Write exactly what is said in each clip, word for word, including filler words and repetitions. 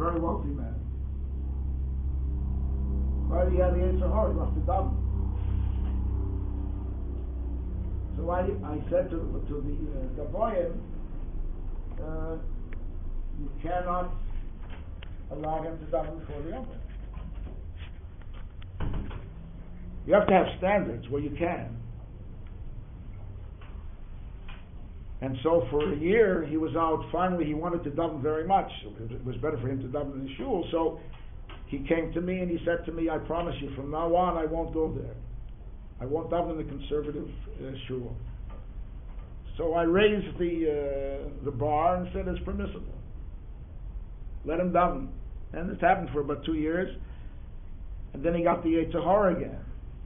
very wealthy man. But he had the Yetzer Hara, he must have done. So I, I said to, to the uh, Gaboyim, uh, you cannot allow him to daven before the Yom. You have to have standards where you can. And so for a year he was out. Finally he wanted to daven very much. It was better for him to daven in the shul. So he came to me and he said to me, I promise you, from now on I won't go there. I won't daven in the conservative uh, shul. So I raised the uh, the bar and said it's permissible. Let him daven. And this happened for about two years. And then he got the Yetzer Hara again.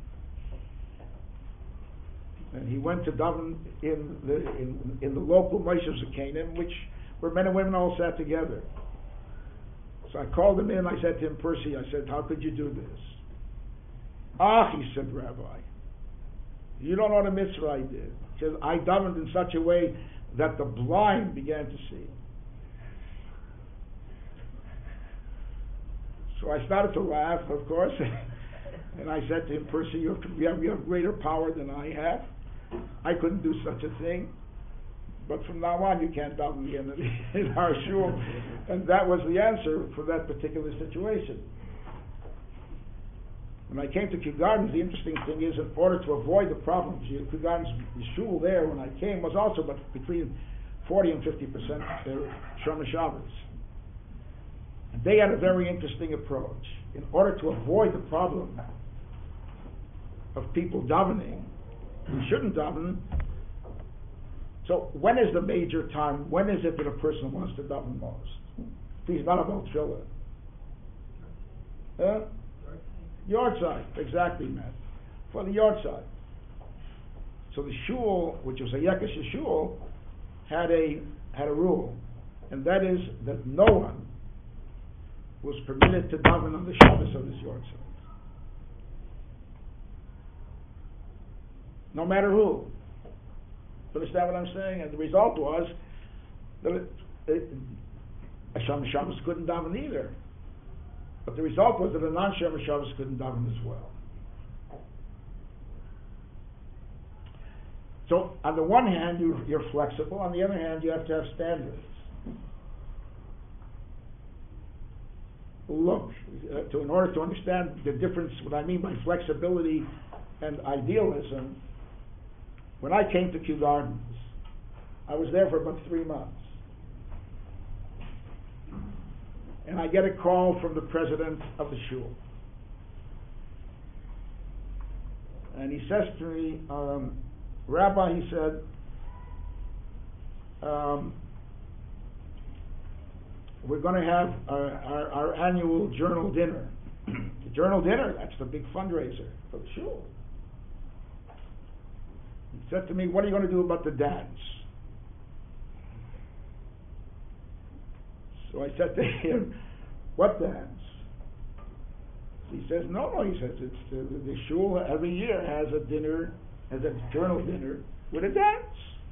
And he went to daven in the in, in the local Moshe Zakanim, which where men and women all sat together. So I called him in. I said to him, Percy, I said, how could you do this? Ah, he said, Rabbi, you don't know the mitzvah I did. He said, I davened in such a way that the blind began to see. So I started to laugh, of course, and I said to him, Percy, you have, you have, you have greater power than I have. I couldn't do such a thing. But from now on, you can't daven again in, in our shul. And that was the answer for that particular situation. When I came to Kew Gardens, the interesting thing is, in order to avoid the problems, Kew Gardens, the shul there, when I came, was also but between forty and fifty percent Shomer Shabbos. And they had a very interesting approach. In order to avoid the problem of people davening, who shouldn't daven. So when is the major time? When is it that a person wants to daven most? He's not about tefillah. Huh? Yard side, exactly, man. For the yard side. So the shul, which was a Yekish shul, had a had a rule, and that is that no one was permitted to daven on the Shabbos of this yard side. No matter who. You understand what I'm saying? And the result was that it, it, a Shomer Shabbos couldn't daven either. But the result was that a non-Shomer Shabbos couldn't daven as well. So on the one hand, you, you're flexible. On the other hand, you have to have standards. Look, uh, to, in order to understand the difference, what I mean by flexibility and idealism, when I came to Kew Gardens, I was there for about three months. And I get a call from the president of the shul. And he says to me, um, Rabbi, he said, um, we're going to have our, our, our annual journal dinner. The journal dinner, that's the big fundraiser for the shul. He said to me, what are you going to do about the dance? So I said to him, what dance? He says, no, no, he says, it's the, the shul every year has a dinner, has a journal dinner with a dance.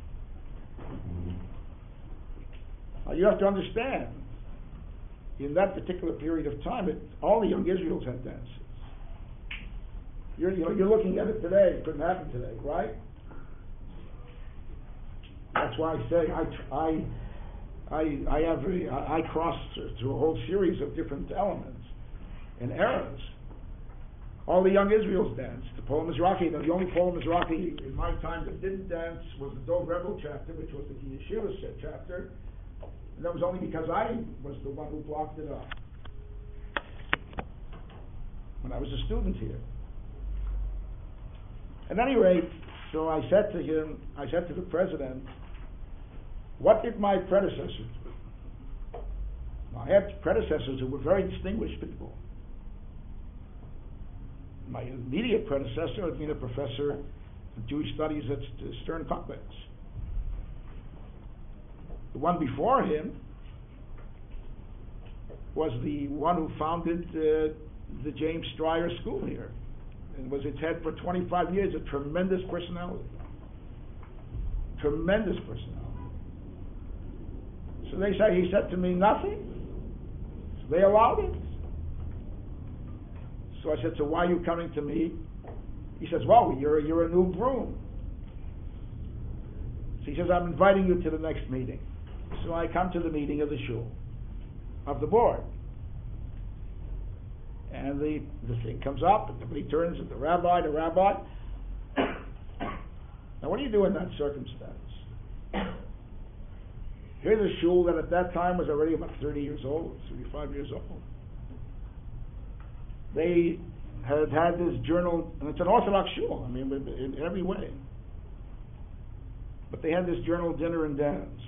Now you have to understand, in that particular period of time, it, all the young Israels had dances. You're, you know, you're looking at it today, it couldn't happen today, right? That's why I say I, I, I, I have a, I cross through a whole series of different elements and eras. All the young Israels danced. The Poel Mizrahi, the only Poel Mizrahi in my time that didn't dance was the Dov Rebel chapter, which was the Yeshiva chapter. And that was only because I was the one who blocked it up when I was a student here. At any rate, so I said to him, I said to the president, what did my predecessors do? I had predecessors who were very distinguished people. My immediate predecessor had been a professor of Jewish studies at Stern Cockbeds. The one before him was the one who founded uh, the James Stryer School here and was its head for twenty-five years, a tremendous personality. Tremendous personality. So they said, he said to me, nothing? They allowed it. So I said, so why are you coming to me? He says, well, you're, you're a new groom. So he says, I'm inviting you to the next meeting. So I come to the meeting of the shul, of the board. And the, the thing comes up, and somebody turns to the rabbi, the rabbi. Now what do you do in that circumstance? Here's a shul that at that time was already about thirty years old, thirty-five years old. They had had this journal, and it's an Orthodox shul, I mean, in every way. But they had this journal dinner and dance.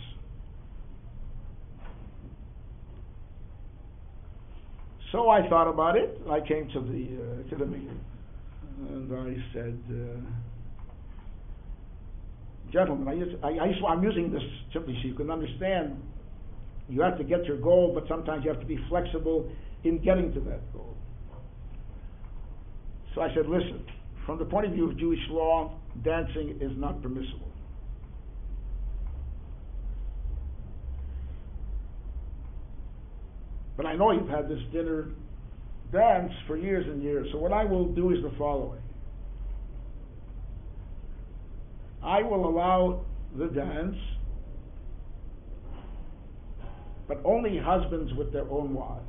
So I thought about it. I came to the uh, to the meeting, and I said, uh, "Gentlemen, I use, I, I, I'm using this simply so you can understand. You have to get your goal, but sometimes you have to be flexible in getting to that goal." So I said, "Listen, from the point of view of Jewish law, dancing is not permissible. But I know you've had this dinner dance for years and years, so what I will do is the following. I will allow the dance, but only husbands with their own wives.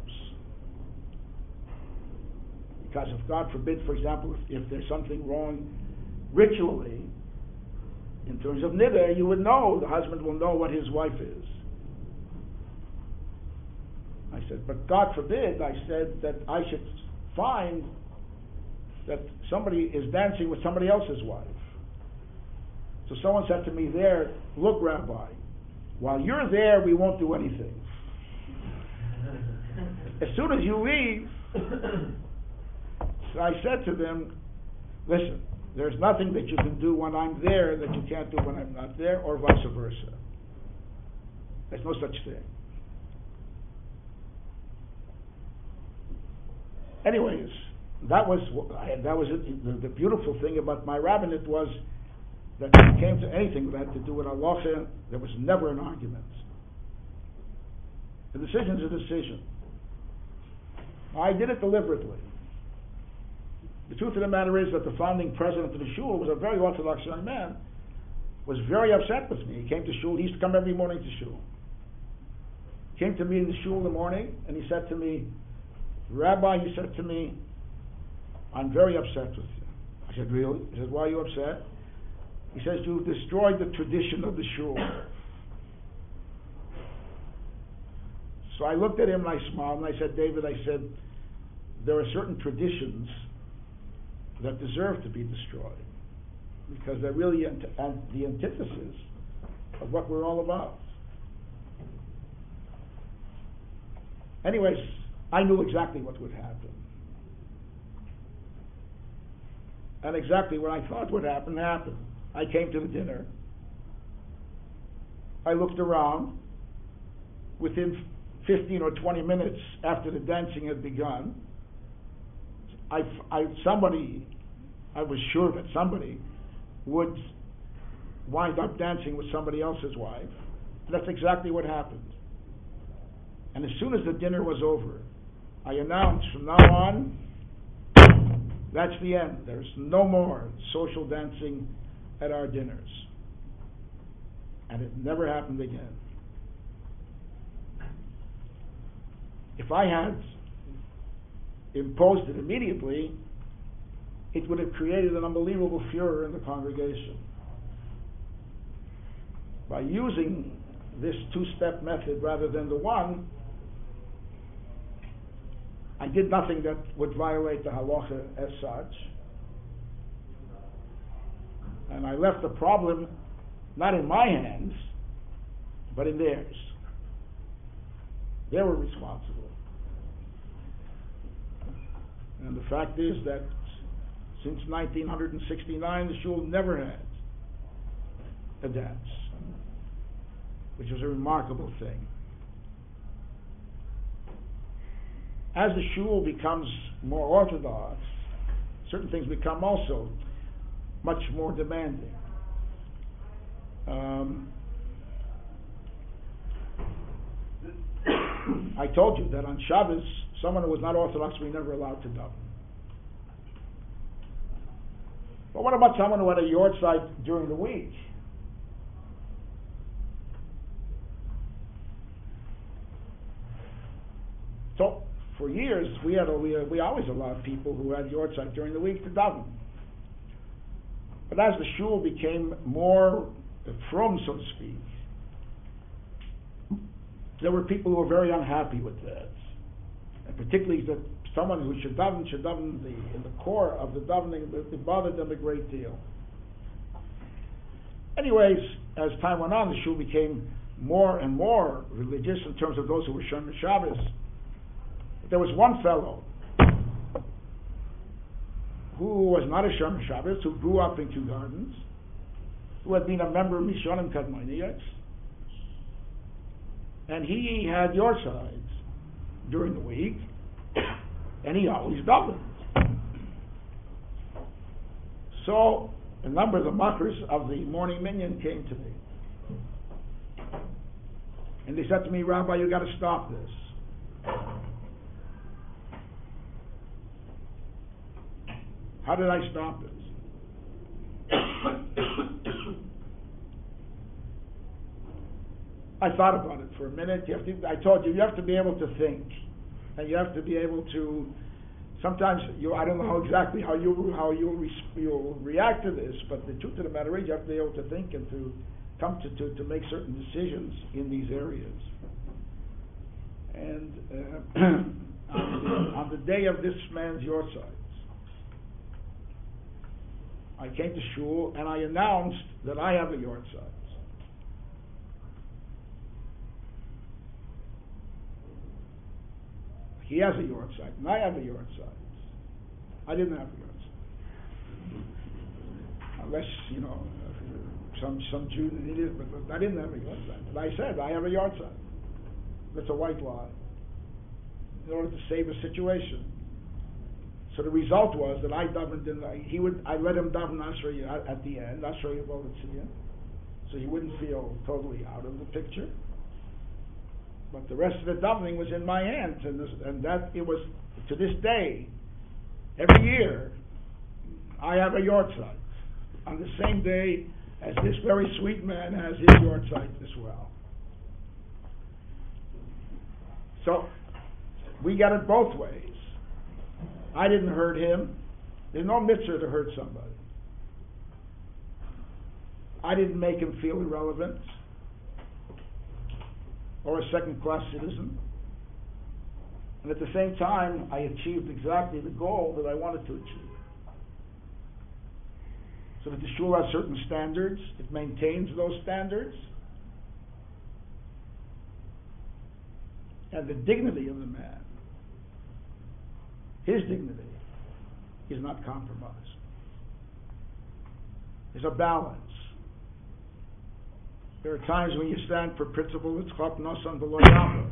Because if God forbid, for example, if, if there's something wrong ritually, in terms of niddah, you would know, the husband will know what his wife is. I said, but God forbid, I said, that I should find that somebody is dancing with somebody else's wife. So someone said to me there, look, Rabbi, while you're there, we won't do anything. As soon as you leave, so I said to them, listen, there's nothing that you can do when I'm there that you can't do when I'm not there, or vice versa. There's no such thing. Anyways, that was that was it. The, the beautiful thing about my rabbinate was that when it came to anything that had to do with halacha, there was never an argument. The decision is a decision. I did it deliberately. The truth of the matter is that the founding president of the shul was a very Orthodox young man, was very upset with me. He came to shul. He used to come every morning to shul. Came to me in the shul in the morning, and he said to me, Rabbi, he said to me, I'm very upset with you. I said, really? He said, why are you upset? He says, you've destroyed the tradition of the shul. So I looked at him and I smiled and I said, David, I said, there are certain traditions that deserve to be destroyed because they're really ant- ant- the antithesis of what we're all about. Anyways, I knew exactly what would happen. And exactly what I thought would happen, happened. I came to the dinner. I looked around. Within fifteen or twenty minutes after the dancing had begun, I, I, somebody, I was sure that somebody would wind up dancing with somebody else's wife. And that's exactly what happened. And as soon as the dinner was over, I announced from now on, that's the end. There's no more social dancing at our dinners. And it never happened again. If I had imposed it immediately, it would have created an unbelievable furor in the congregation. By using this two-step method rather than the one, I did nothing that would violate the halacha as such. And I left the problem not in my hands, but in theirs. They were responsible. And the fact is that since nineteen sixty-nine, the shul never had a dance, which was a remarkable thing. As the shul becomes more orthodox, certain things become also much more demanding. Um, I told you that on Shabbos, someone who was not Orthodox, we never allowed to daven. But what about someone who had a yortzeit during the week? So, for years, we had we, we always allowed people who had yortzeit during the week to daven. But as the shul became more frum, so to speak, there were people who were very unhappy with that, and particularly that someone who should daven should daven the, in the core of the davening. It bothered them a great deal. Anyways, as time went on, the shul became more and more religious in terms of those who were Shomer Shabbos. But there was one fellow who was not a Shomer Shabbos, who grew up in Kew Gardens, who had been a member of Mishonim Kadmoniyos, and he had yortzeit during the week, and he always davened. So a number of the makers of the morning minyan came to me, and they said to me, "Rabbi, you got to stop this." How did I stop this? I thought about it for a minute. You have to, I told you, you have to be able to think, and you have to be able to. Sometimes you, I don't know how exactly how you how you'll, re, you'll react to this, but the truth of the matter is, you have to be able to think and to come to to, to make certain decisions in these areas. And uh, on, the, on the day of this man's yortzeit, I came to shul and I announced that I have a yortzeit. He has a yortzeit, and I have a yortzeit. I didn't have a yortzeit, unless you know some some Jew needed it, but I didn't have a yortzeit. But I said I have a yortzeit. That's a white lie, in order to save a situation. So the result was that I davened in. He would. I let him daven Ashrei at the end, Ashrei Yavol, so he wouldn't feel totally out of the picture. But the rest of the davening was in my hands, and, this, and that it was to this day. Every year, I have a yortzeit on the same day as this very sweet man has his yortzeit as well. So we got it both ways. I didn't hurt him. There's no mitzvah to hurt somebody. I didn't make him feel irrelevant or a second-class citizen. And at the same time, I achieved exactly the goal that I wanted to achieve. So that the shul has certain standards, it maintains those standards, and the dignity of the man, his dignity, is not compromised. There's a balance. There are times when you stand for principle, it's chop nosan below yama.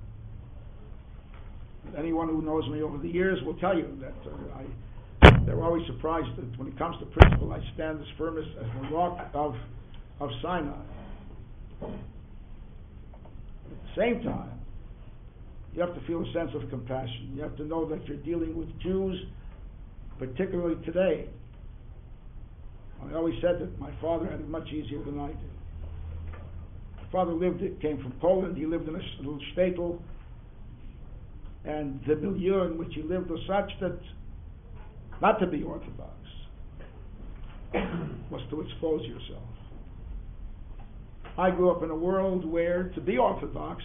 Anyone who knows me over the years will tell you that uh, I, they're always surprised that when it comes to principle, I stand as firm as, as the rock of, of Sinai. At the same time, you have to feel a sense of compassion. You have to know that you're dealing with Jews, particularly today. I always said that my father had it much easier than I did. My father lived, came from Poland. He lived in a little shtetl, and the milieu in which he lived was such that not to be Orthodox was to expose yourself. I grew up in a world where to be Orthodox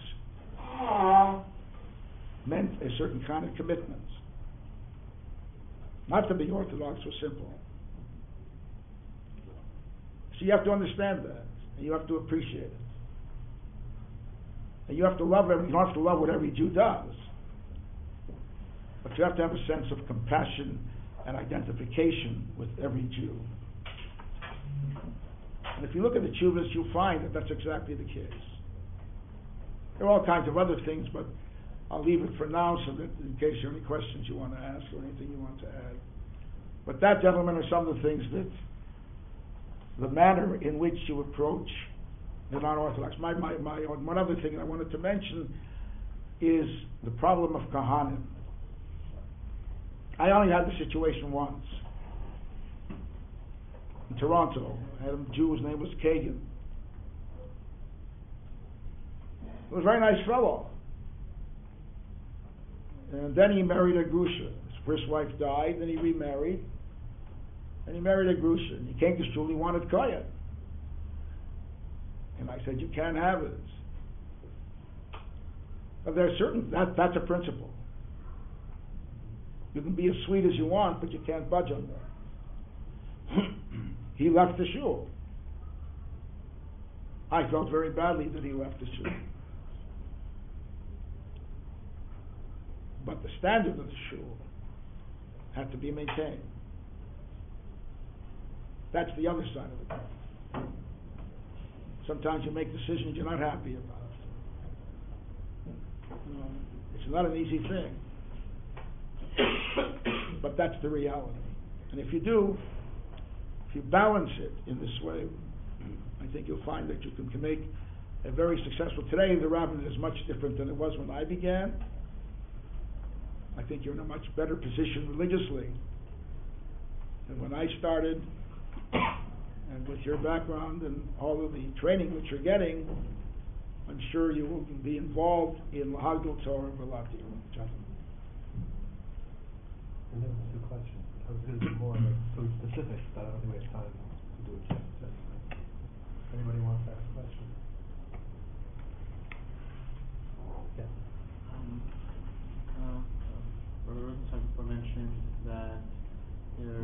meant a certain kind of commitment. Not to be Orthodox was simple. So you have to understand that, and you have to appreciate it. And you have to love every, you don't have to love what every Jew does, but you have to have a sense of compassion and identification with every Jew. And if you look at the Chuvas, you'll find that that's exactly the case. There are all kinds of other things, but I'll leave it for now so that in case there are any questions you want to ask or anything you want to add. But that, gentlemen, are some of the things that the manner in which you approach the non-Orthodox. My, my, my, one other thing I wanted to mention, is the problem of Kohanim. I only had the situation once. In Toronto, I had a Jew, his name was Kagan. He was a very nice fellow. And then he married a Grusha. His first wife died, then he remarried. And he married a Grusha. And he came to shul, he wanted Kohen. And I said, you can't have it. But there are certain, that, that's a principle. You can be as sweet as you want, but you can't budge on that. He left the shul. I felt very badly that he left the shul. But the standard of the shul had to be maintained. That's the other side of the coin. Sometimes you make decisions you're not happy about. You know, it's not an easy thing. But that's the reality. And if you do, if you balance it in this way, I think you'll find that you can, can make a very successful. Today, the rabbinate is much different than it was when I began. I think you're in a much better position religiously than when I started. And with your background and all of the training that you're getting, I'm sure you will be involved in Lahagdil Torah and Velati. And that was the question. I was going to do more like some specifics, but I don't think we have time to do it yet. Anybody wants to ask a question? Yeah. Um, uh, Rabbi Rosenstock mentioned that there,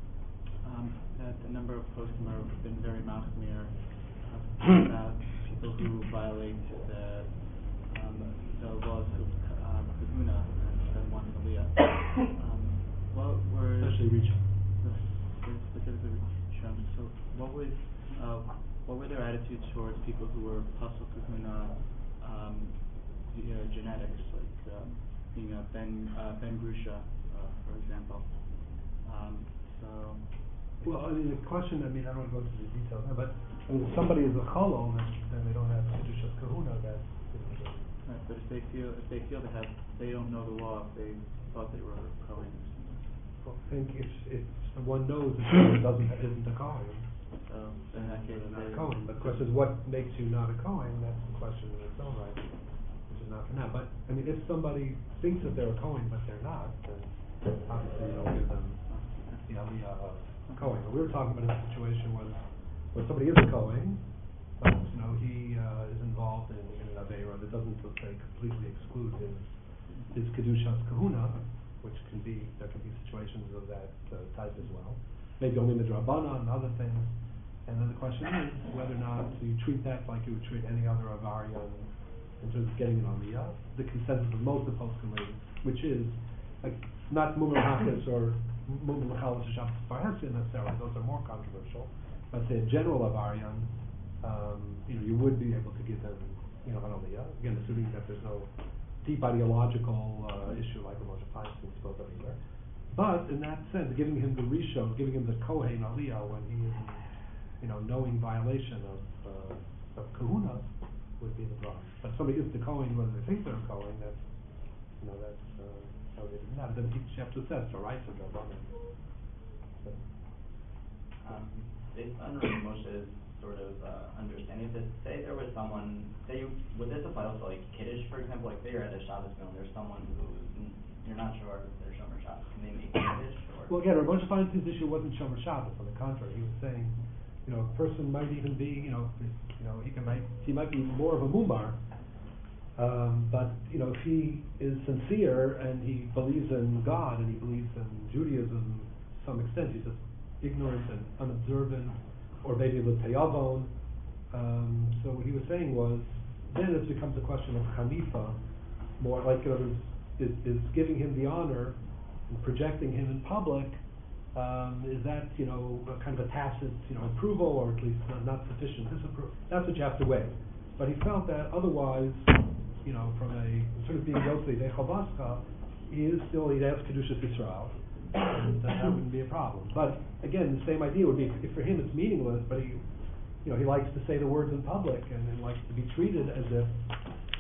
um, that a number of poskim have been very machmir uh, about people who violate the um, the laws of um, kahuna and then one aliyah. Um, what were Especially Rishon. Specifically Rishon. So what was uh, what were their attitudes towards people who were pasul kahuna um, via genetics, like um, being a Ben uh, Ben Grusha, uh, for example? Um, so. Well, I mean, the question, I mean, I don't want to go into the details now, but I mean, if somebody is a cholol, then, then they don't have Kedushas Kahuna, that's... Right, but if they feel if they feel they have they don't know the law, if they thought they were Kohen. Well, I think if if one knows that it doesn't isn't a Kohen, So in that case, not a they, Kohen. But the question is, what makes you not a Kohen? That's the question in its own right, which is not for now. But I mean, if somebody thinks that they're a Kohen but they're not, then obviously you don't give them the aliyah of Kohen. But we were talking about a situation where where somebody is a Kohen, but you know he uh, is involved in, in an aveira that doesn't, let's say, completely exclude his his kedushas kahuna, which can be there can be situations of that uh, type as well. Maybe only midrabana and other things. And then the question is whether or not you treat that like you would treat any other avarya in terms of getting an aliyah. The consensus of most of the poskim, which is like not mumar hakis or mumar machalas or shabbos parhesia necessarily; those are more controversial. But the general avarian, um, you know, you would be able to give them, you know, an aliyah. Again, assuming that there's no deep ideological uh, issue like a Moshe Feinstein spoke of either. But in that sense, giving him the rishon, giving him the kohen aliyah when he is, in, you know, knowing violation of uh, of kahuna would be the problem. But if somebody is the kohen whether they think they're a kohen, that's, you know, that's uh, how they do that. Then each chapter says, so right, so Rabbanan. So. Um, based on Rabbi Moshe's sort of uh, understanding of this, say there was someone, say you, would this apply also like Kiddush, for example, like say you're at a Shabbos meal and there's someone who's, you're not sure if they're Shomer Shabbos, can they make Kiddush? Or? Well, again, Rabbi Moshe Feinstein's issue wasn't Shomer Shabbos, on the contrary, he was saying, you know, a person might even be, you know, if, you know, he can might, he might be more of a mumar, um, but, you know, if he is sincere and he believes in God and he believes in Judaism to some extent, he's just ignorant and unobservant, or maybe with teyavon. Um, so what he was saying was, then it becomes a question of chanifa, more like, in other words, is, is giving him the honor and projecting him in public. Um, is that, you know, a kind of a tacit, you know, approval, or at least not, not sufficient disapproval? That's what you have to weigh. But he felt that otherwise, you know, from a sort of being Yosei de Chavaska, he is still, he'd have Kedushas Yisrael, and that, that wouldn't be a problem. But again, the same idea would be, if for him it's meaningless, but he, you know, he likes to say the words in public and, and likes to be treated as if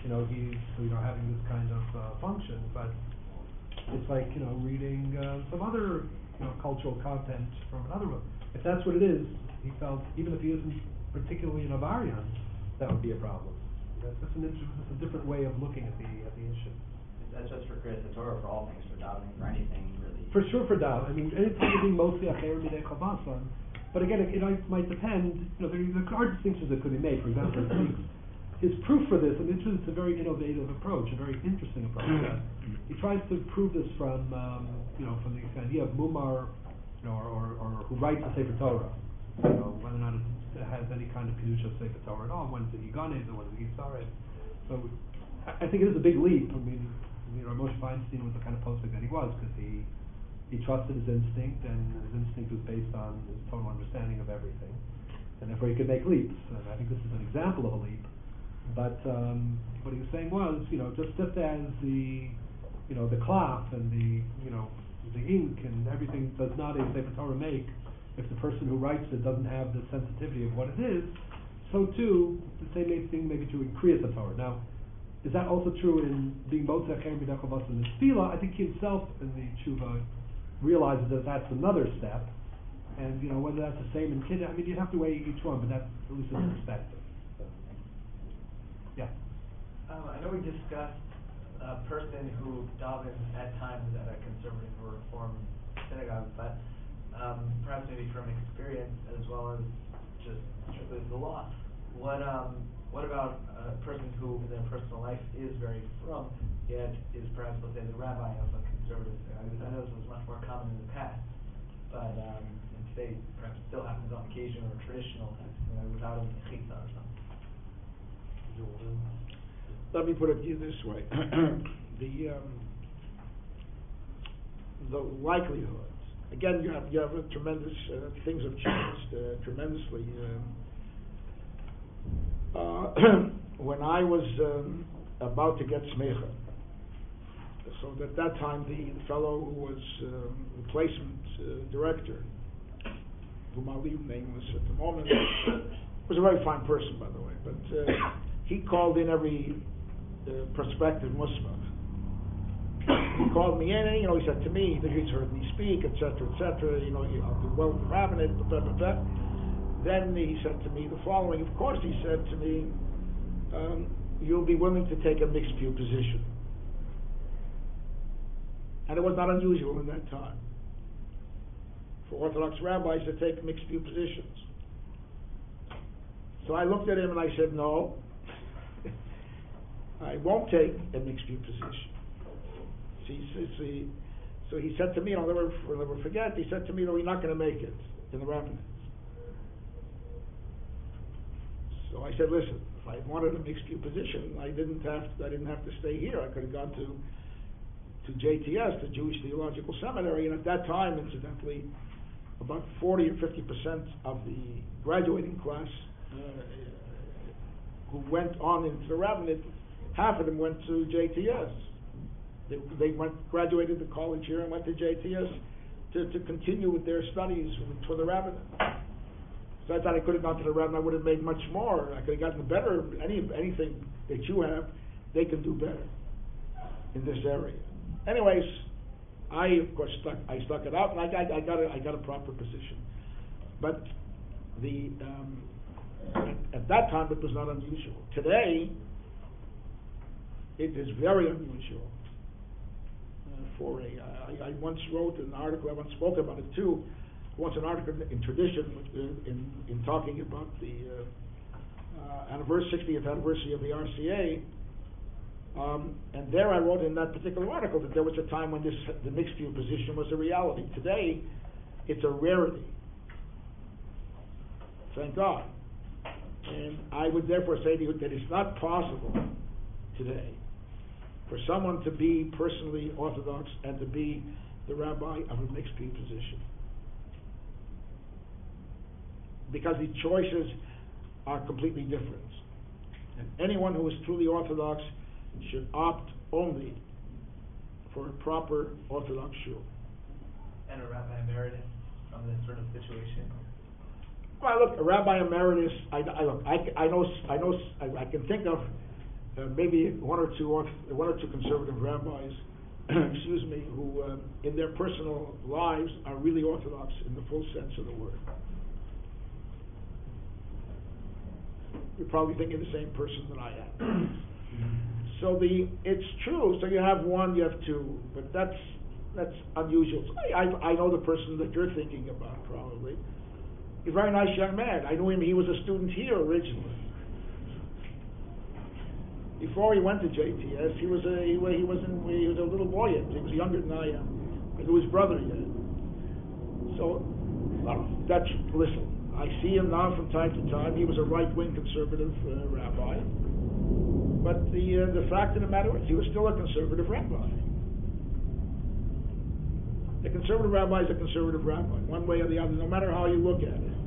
you know, he's, you know, having this kind of, uh, function, but it's like, you know, reading, uh, some other, you know, cultural content from another book. If that's what it is, he felt, even if he isn't particularly an Avarian, that would be a problem. That's just an inter- just a different way of looking at the, at the issue. That's just for Kriyas Torah, for all things, for davening, for anything, really. For sure for Dav. I mean, anytime you're being mostly acher midei chavasa. But again, it, it might depend, you know, there, there are distinctions that could be made. For example, his proof for this, I mean, it's a very innovative approach, a very interesting approach. That he tries to prove this from, um, you know, from the idea of mumar, you know, or, or, or who writes the Sefer Torah. You know, whether or not it has any kind of kedusha of Sefer Torah at all, when is it Yiganez and when is it Yisaret. So, I, I think it is a big leap. I mean, you know, Moshe Feinstein was the kind of postic that he was, because he he trusted his instinct, and his instinct was based on his total understanding of everything, and therefore he could make leaps. And I think this is an example of a leap. But um, what he was saying was, you know, just just as the, you know, the cloth and the, you know, the ink and everything does not a Sefer Torah make if the person who writes it doesn't have the sensitivity of what it is, so too the same thing may be true in Kriyas Torah. Now, is that also true in being Motzei Acher Midei Chavasa in the Tefillah? I think he himself in the Tshuva realizes that that's another step, and you know, whether that's the same in Kiddush, I mean, you'd have to weigh each one, but that's at least a perspective. So, yeah. Um, I know we discussed a person who davens at times at a conservative or reform synagogue, but um, perhaps maybe from experience as well as just strictly the law. What um, what about a person who in their personal life is very frum, yet is perhaps, let's say, the rabbi of a conservative synagogue? I know this was much more common in the past, but um, and today perhaps still happens on occasion, or traditional type of synagogue without a chitza or something. Let me put it to you this way: the um, the likelihood. Again, you have you have a tremendous uh, things have changed uh, tremendously. Um, uh, when I was um, about to get smecha, so at that time the fellow who was um, the placement uh, director, whom I'll leave nameless at the moment, was a very fine person, by the way, but uh, he called in every uh, prospective musmach. He called me in, and you know, he said to me that he's heard me speak, et cetera, et cetera. You know, I'll do well in the rabbinate, blah, blah, blah. Then he said to me the following. Of course, he said to me, um, "You'll be willing to take a mixed view position," and it was not unusual in that time for Orthodox rabbis to take mixed view positions. So I looked at him and I said, "No, I won't take a mixed view position." See, see, so he said to me, and I'll never, I'll never forget, he said to me, "No, you're not going to make it in the rabbinate." So I said, "Listen, if I wanted a mixed view position, I didn't have to, I didn't have to stay here. I could have gone to to J T S, the Jewish Theological Seminary, and at that time, incidentally, about forty or fifty percent of the graduating class uh, who went on into the rabbinate, half of them went to J T S. They, they went, graduated the college here and went to J T S to, to continue with their studies for, for the rabbinate. So I thought I could have gone to the rabbinate, I would have made much more. I could have gotten better. Any anything that you have, they can do better in this area. Anyways, I of course stuck. I stuck it out, and I, I, I got a, I got a proper position. But the um, at, at that time it was not unusual. Today, it is very unusual. For a, I, I once wrote an article, I once spoke about it too, once an article in Tradition in, in, in talking about the uh, uh, anniversary, sixtieth anniversary of the R C A, um, and there I wrote in that particular article that there was a time when this the mixed view position was a reality. Today, it's a rarity. Thank God. And I would therefore say to you that it's not possible today for someone to be personally Orthodox and to be the rabbi of a mixed view position, because the choices are completely different. And anyone who is truly Orthodox should opt only for a proper Orthodox shul. And a rabbi emeritus from this sort of situation? Well, look, a rabbi emeritus. I, I look. I, I know. I know. I, I can think of uh, maybe one or two orth- one or two conservative rabbis, excuse me, who uh, in their personal lives are really Orthodox in the full sense of the word. You're probably thinking the same person that I am. So the it's true. So you have one, you have two, but that's that's unusual. So I, I I know the person that you're thinking about probably. He's a very nice young man. I knew him. He was a student here originally. Before he went to J T S, he was a he, wa- he was in, he was a little boy. Yet. He was younger than I am. I knew his brother yet. So well, that's listen. I see him now from time to time. He was a right-wing conservative uh, rabbi. But the uh, the fact of the matter is, he was still a conservative rabbi. A conservative rabbi is a conservative rabbi, one way or the other, no matter how you look at it.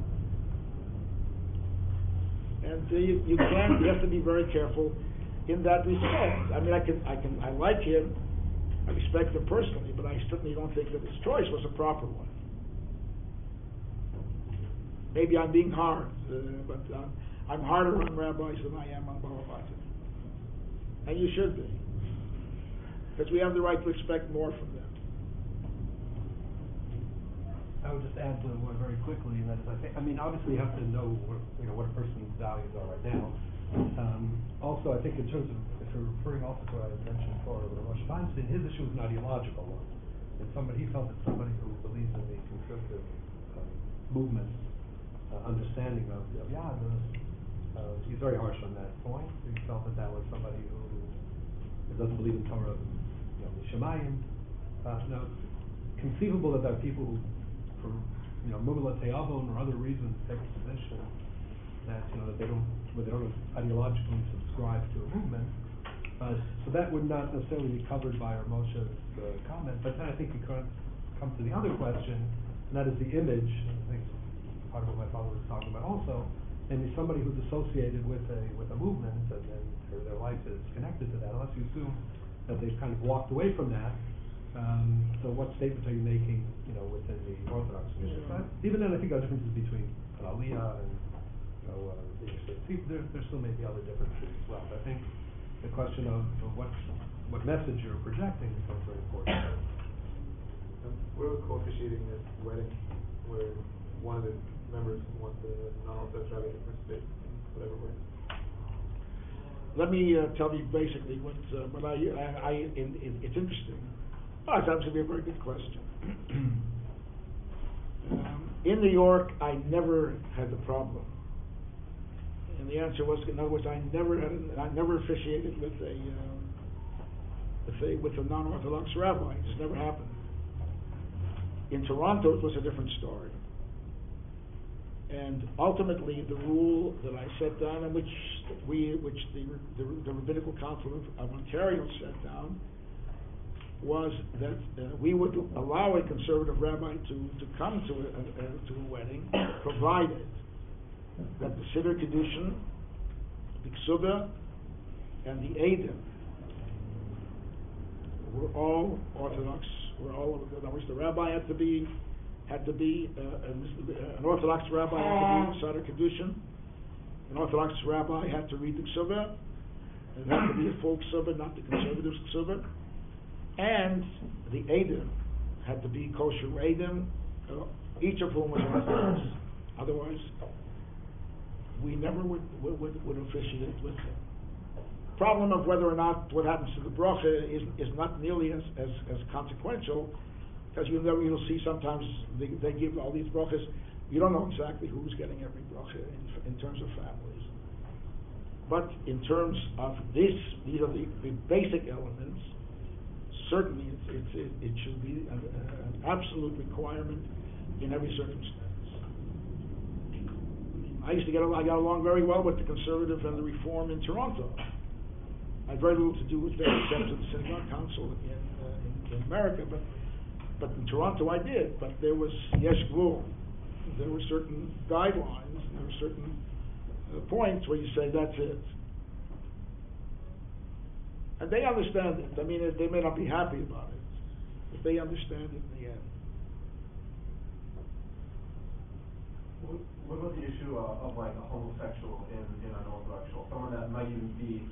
And uh, you, you can't. You have to be very careful in that respect. I mean, I can, I can, I like him. I respect him personally, but I certainly don't think that his choice was a proper one. Maybe I'm being hard, uh, but uh, I'm harder on rabbis than I am on Balabatim. And you should be. Because we have the right to expect more from them. I would just add to one very quickly, and that's, I think, I mean, obviously you have to know what, you know, what a person's values are right now. Um, also, I think in terms of, if you're referring also to what I mentioned before, with Rosh Feinstein, his issue was an ideological one. And somebody, he felt that somebody who believes in the conservative um, movement, uh, understanding of, of Yadus, uh, he's very harsh on that point. He felt that that was somebody who, who doesn't believe in Torah, you know, Shemayim. Uh, no, it's conceivable that there are people who, for, you know, Mumla Te'avon or other reasons, take a position that, you know, that they don't, where they don't ideologically subscribe to a movement. Uh, so that would not necessarily be covered by our Moshe's uh, comment. But then I think you come come to the other question, and that is the image. I think part of what my father was talking about also. And he's somebody who's associated with a with a movement, and then their, their life is connected to that. Unless you assume that they've kind of walked away from that. Um, so what statements are you making, you know, within the Orthodox tradition? Yeah. But even then, I think there are differences between Aliyah and, you know, uh, the see, there, there still may be other differences as well. But I think the question of, of what what message you're projecting becomes very important. Um, We're co-officiating this wedding where one of the members wants the non-Orthodox rabbi to participate in whatever way. Let me uh, tell you basically what uh, what I I, I in, in, it's interesting. Oh, it's actually a very good question. um, in New York, I never had the problem, and the answer was, in other words, I never had, I never officiated with a uh, with a with a non-Orthodox rabbi. It just never happened. In Toronto, it was a different story. And ultimately, the rule that I set down, and which we, which the the, the Rabbinical Council of, of Ontario set down, was that uh, we would allow a conservative rabbi to, to come to a, a, to a wedding, provided that the Siddur Kedushin, the Ksuba, and the Eidim were all Orthodox. Were all, in other words, the rabbi had to be had to be uh, an Orthodox rabbi had to be Siddur Kedushin. An Orthodox rabbi had to read the Ksuba. It had to be a full Ksuba, not the conservative Ksuba. And the Eidim had to be kosher Eidim, uh, each of whom was Orthodox. Otherwise, we never would would, would, would officiate with them. Problem of whether or not what happens to the bracha is is not nearly as as, as consequential, because you never you'll see sometimes they, they give all these brachas. You don't know exactly who's getting every bracha in, in terms of families. But in terms of this, these are the, the basic elements. Certainly, it's, it's, it, it should be an, an absolute requirement in every circumstance. I used to get along, I got along very well with the conservative and the reform in Toronto. I had very little to do with them except to the Synagogue Council in, uh, in, in America, but but in Toronto I did. But there was yesh gvul. There were certain guidelines. There were certain uh, points where you say that's it. And they understand it. I mean, they may not be happy about it, but they understand it in the end. What, what about the issue uh, of like a homosexual in, in an Orthodox shul? Someone that might even be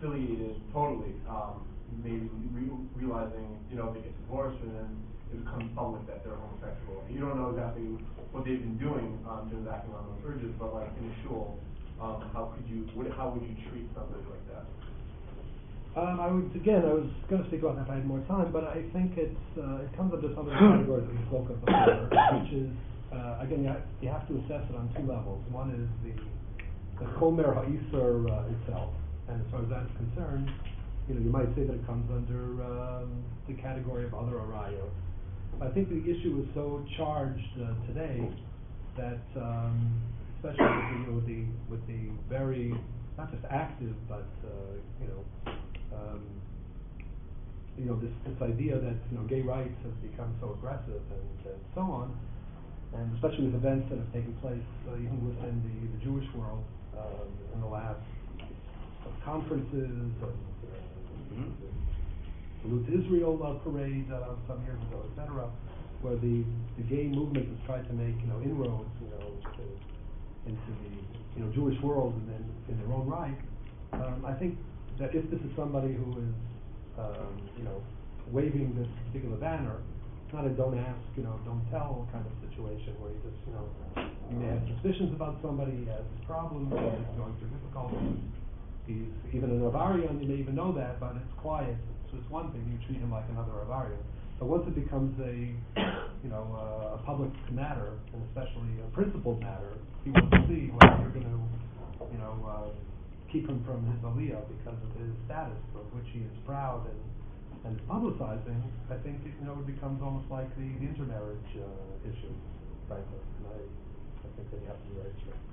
affiliated totally, um, maybe re- realizing, you know, they get divorced and then it becomes public that they're homosexual. And you don't know exactly what they've been doing, um, in terms of acting on those urges, but like in a shul, um, how could you, what, how would you treat somebody like that? Um, I would, again, I was going to speak about that if I had more time, but I think it's, uh, it comes under some of the categories that we spoke of before, which is, uh, again, you have, you have to assess it on two levels. One is the, the Chomer HaIsur uh, itself, and as far as that's concerned, you know, you might say that it comes under um, the category of other arayos. I think the issue is so charged uh, today that, um, especially with the, you know, with the with the very not just active, but uh, you know, um, you know, this this idea that, you know, gay rights has become so aggressive and, and so on, and especially with events that have taken place uh, even within the, the Jewish world um, in the last uh, conferences and uh, Mm-hmm. the Salute to Israel uh, parade uh, some years ago, et cetera, where the, the gay movement has tried to make, you know, inroads, you know, to, into the, you know, Jewish world and then in their own right. Um, I think that if this is somebody who is, um, you know, waving this particular banner, it's not a don't ask, you know, don't tell kind of situation where you just, you know, you may have suspicions about somebody, he has problems, he's going through difficulties. He's even an Avarian, you may even know that, but it's quiet. So it's one thing, you treat him like another Avarian. But once it becomes a, you know, uh, a public matter, and especially a principled matter, you want to see whether you're going to, you know, uh, keep him from his aliyah because of his status, of which he is proud and, and publicizing. I think, you know, it becomes almost like the, the intermarriage uh, issue, frankly. And I, I think that you have to be very strict.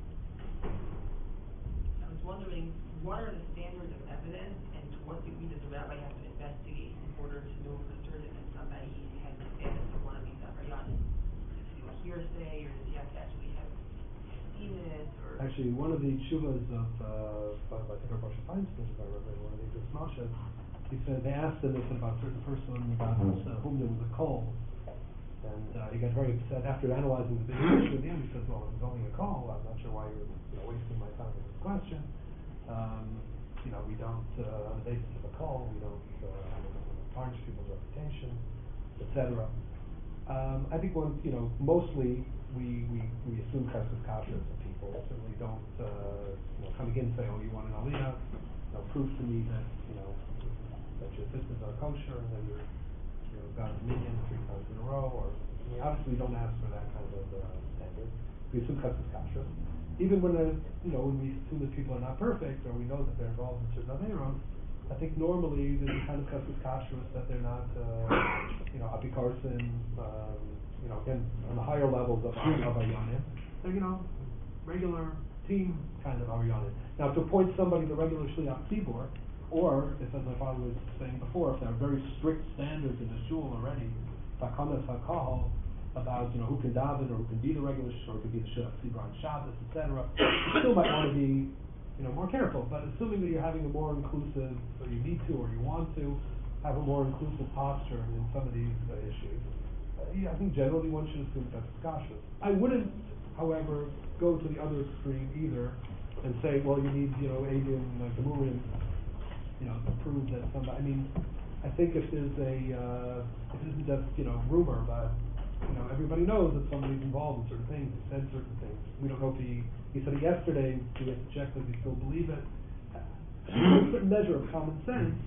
I was wondering, what are the standards of evidence, and to what degree does the rabbi have to investigate in order to know for certain that somebody has the status of one of these Avaryanim? Does he do a hearsay, or does he have to actually have seen it, or? Actually, one of the tshuvas of, uh, of I think our Moshe Feinstein, if I remember, one of the Igros Moshe, he said, they asked him this about a certain person about uh, whom there was a call. And uh, he got very upset after analyzing the big issue. In the end, he says, well, it was only a call. I'm not sure why you're, you know, wasting my time with this question. Um, you know, we don't, uh, on the basis of a call, we don't uh, tarnish people's reputation, et cetera. Um, I think one, you know, mostly we, we, we assume chesed kashrus of people. Certainly don't, uh, you know, coming in and say, oh, you want an aliyah, you know, prove to me that, you know, that your sisters are kosher and that you're, you know, got a minion three times in a row, or, I mean, obviously we don't ask for that kind of uh, standard. We assume chesed kashrus. Even when, uh, you know, when we assume that people are not perfect, or we know that they're involved in certain averos, I think normally there's a kind of chesed kashrus that they're not, uh, you know, apikarsin, um, you know, again, on the higher levels of of Aryanim. They're, you know, regular team kind of Aryanim. Now, to appoint somebody the regular shliach tzibur, or, if, as my father was saying before, if there are very strict standards in the shul already, takanas hakahal, about, you know, who can daven, or who can be the regular sh- or who can be the shliach tzibur on Shabbos, et cetera, you still might want to be, you know, more careful. But assuming that you're having a more inclusive, or you need to, or you want to have a more inclusive posture in some of these uh, issues, uh, yeah, I think generally one should assume that's kashrus. I wouldn't, however, go to the other extreme either and say, well, you need, you know, Adrian uh, Gemurim, you know, to prove that somebody. I mean, I think if there's a, uh, if it isn't just, you know, rumor, but, you know, everybody knows that somebody's involved in certain things, he said certain things. We don't know if he, he said it yesterday, do we have to check that we still believe it? There's a certain measure of common sense,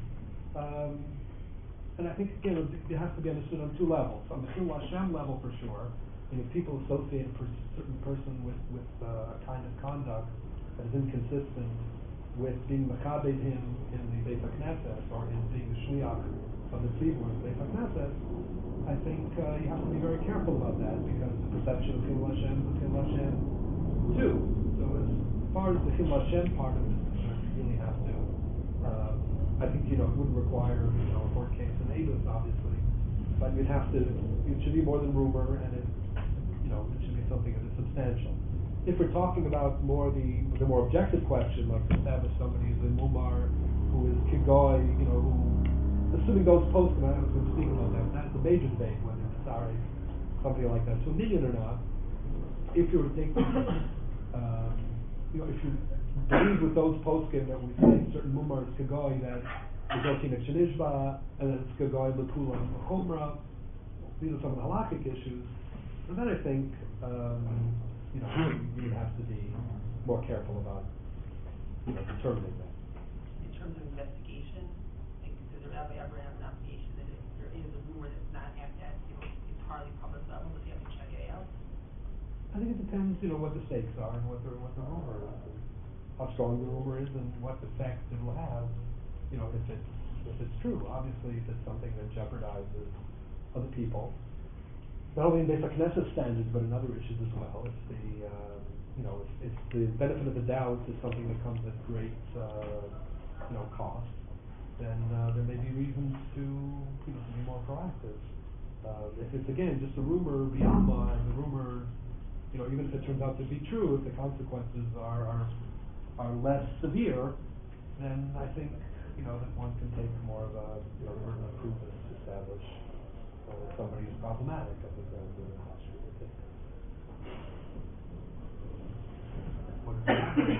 um, and I think, again, it has to be understood on two levels. On the Chil Hashem level, for sure, and if people associate a per- certain person with, with uh, a kind of conduct that is inconsistent with being makabed him in the Beit HaKnesset, or in being the shliach of the tzibur in the Beit HaKnesset, I think uh, you have to be very careful about that, because the perception of Chil Hashem is Chil Hashem too. So as far as the Chil Hashem part of it is concerned, you really have to, uh, I think, you know, it wouldn't require, you know, a court case in Avis, obviously, but you'd have to, it should be more than rumor, and it, you know, it should be something that is substantial. If we're talking about more the the more objective question, like to establish somebody who's a mumar, who is kigoy, you know, who, assuming those posts, and I was going to speak about that, that's a major debate, whether it's sorry, somebody like that to a million or not. If you were to take, um, you know, if you believe with those poskim that we say certain mumar is kagoi that is okin at shenishba, and then it's kagoi l'kula l'chumra. These are some of the halakhic issues. And then I think, um, you know, you would have to be more careful about, you know, determining that. In terms of investigation, like, does the rabbi ever have an obligation that if there is a rumor that's not at that, you know, entirely public level, does he have to check it out? I think it depends, you know, what the stakes are and what the, what the rumor is, and how strong the rumor is and what effect it will have, you know, if it's, if it's true. Obviously, if it's something that jeopardizes other people, not only in basic Knesset standards, but in other issues as well. If the, uh, you know, if, if the benefit of the doubt is something that comes at great, uh, you know, cost, then uh, there may be reasons to, you know, to be more proactive. Uh, if it's again just a rumor beyond law, and the rumor, you know, even if it turns out to be true, if the consequences are are, are less severe, then I think, you know, that one can take more of a, you know, the burden of proof to establish uh, that somebody is problematic. I think that would be the posture to take. What is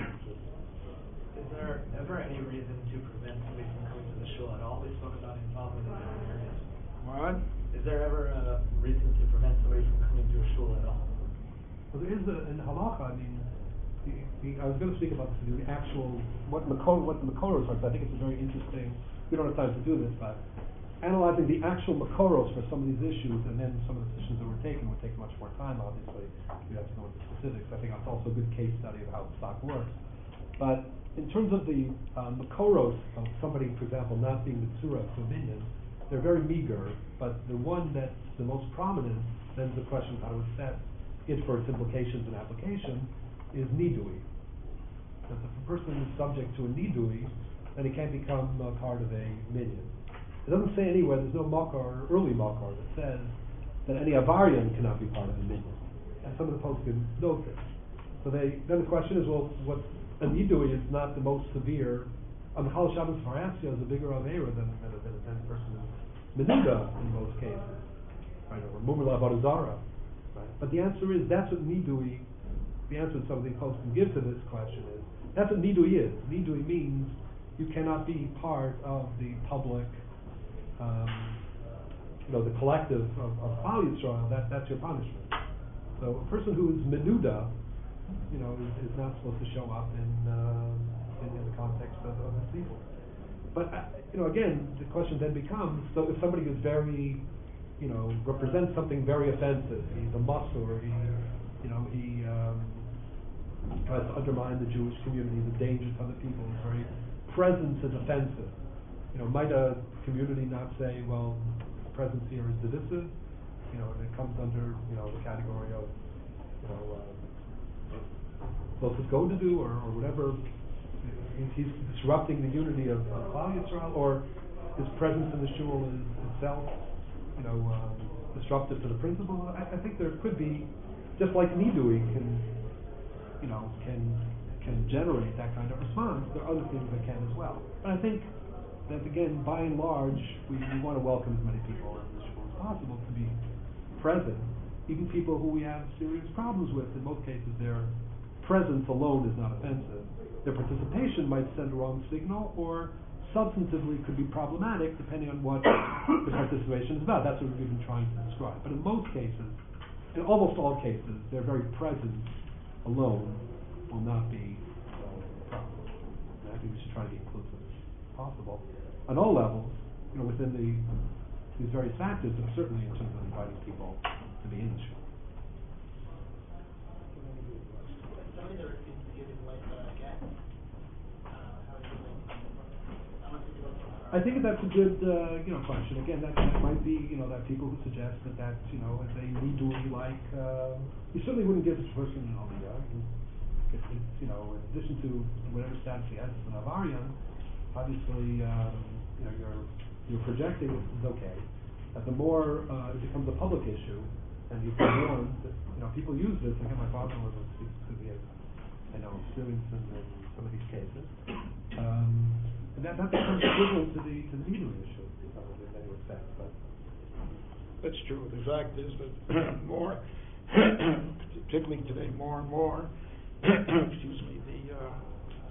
Is there ever any reason to prevent somebody from coming to the shul at all? We spoke about involvement in different areas. What? Is there ever a reason to prevent somebody from coming to a shul at all? Well, there is a, in halacha, I mean, the, the, I was going to speak about the actual, what Makor, what the Makoros are, so I think it's a very interesting, we don't have time to do this, but analyzing the actual Makoros for some of these issues, and then some of the decisions that were taken would take much more time, obviously. We have to go into specifics. I think that's also a good case study of how the stock works. But in terms of the uh, Makoros of somebody, for example, not being the Tzura of dominion, they're very meager, but the one that's the most prominent, then the question of how to assess it for its implications and application, is nidui. That if a person is subject to a nidui, then he can't become uh, part of a minion. It doesn't say anywhere, there's no makar, early makar, that says that any avarian cannot be part of a minion. And some of the poskim note this. So they, then the question is, well, what a nidui is not the most severe. A Mechal Shabbos Farasya is a bigger avera than, than, than, than a person who's menuda in most cases. Right, or mumla barazara. Right? But the answer is, that's what nidui, the answer that some of the poskim give to this question is, that's what nidui is. Nidui means you cannot be part of the public, Um, you know, the collective of, of Klal Yisrael, that, that's your punishment. So a person who is menuda, you know, is, is not supposed to show up in, uh, in, in the context of, of his people. But, uh, you know, again, the question then becomes, so if somebody is very, you know, represents something very offensive, he's a masur, he, you know, he um, tries to undermine the Jewish community, the danger to other people, his very presence is offensive. You know, might a community not say, well, presence here is divisive, you know, and it comes under, you know, the category of, you know, uh, those who go to do or, or whatever. He's disrupting the unity of, of Klal Yisrael, or his presence in the shul is itself, you know, um, disruptive to the principle. I, I think there could be, just like nidui can, you know, can can generate that kind of response. There are other things that can as well. But I think that, again, by and large, we, we want to welcome as many people in the shul as possible to be present, even people who we have serious problems with. In most cases, their presence alone is not offensive. Their participation might send a wrong signal, or substantively could be problematic depending on what the participation is about. That's what we've been trying to describe. But in most cases, in almost all cases, their very presence alone will not be uh, a problem. And I think we should try to be inclusive as possible on all levels, you know, within the these various factors, but certainly in terms of inviting people to be in the show. Somebody that refused to give his wife a gas, uh, how do you think? How much did you look for? I think that's a good, uh, you know, question. Again, that, that might be, you know, that people who suggest that that's, you know, if they need to be like, uh, you certainly wouldn't give this person an aliyah. If it's, you know, in addition to whatever status he has as an avarian, obviously, um, you know, you're you're projecting this is okay. That the more uh, it becomes a public issue, and you can warn that, you know, people use this. Again, my father-in-law was because he has, I know, experience in, in some of these cases. Um, and that that becomes equivalent to the to the needle issue in many respects. But that's true. The fact is that more, particularly today, more and more, excuse me, the uh,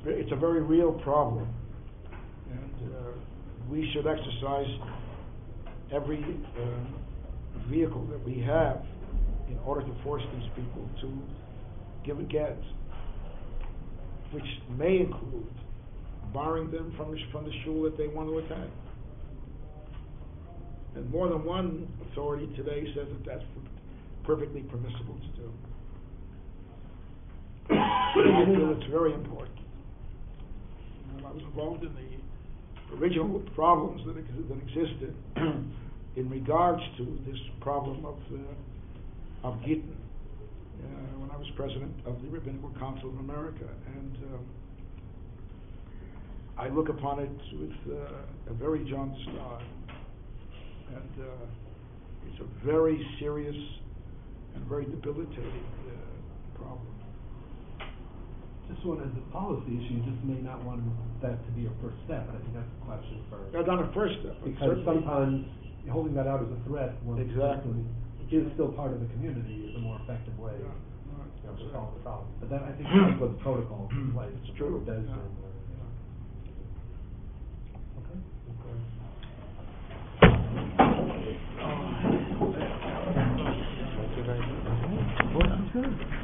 ve- it's a very real problem, and uh, we should exercise every uh, vehicle that we have in order to force these people to give a get, which may include barring them from the, sh- from the shul that they want to attend. And more than one authority today says that that's perfectly permissible to do. I feel it's very important. And I was involved in the original problems that, ex- that existed in regards to this problem of uh, of Gittin uh, when I was president of the Rabbinical Council of America, and um, I look upon it with uh, a very John Star, and uh, it's a very serious and very debilitating uh, problem. Just one as a policy issue, you just may not want that to be a first step, and I think that's a question for. That's not a first step. but Because certainly- sometimes holding that out as a threat, when the Exactly. person is still part of the community, is a more effective way, Yeah, you right. know, to solve the problem. But then I think that's what the protocol is in place. It's true, It does, yeah. and, uh, okay. Thank you very much. Well, that's good.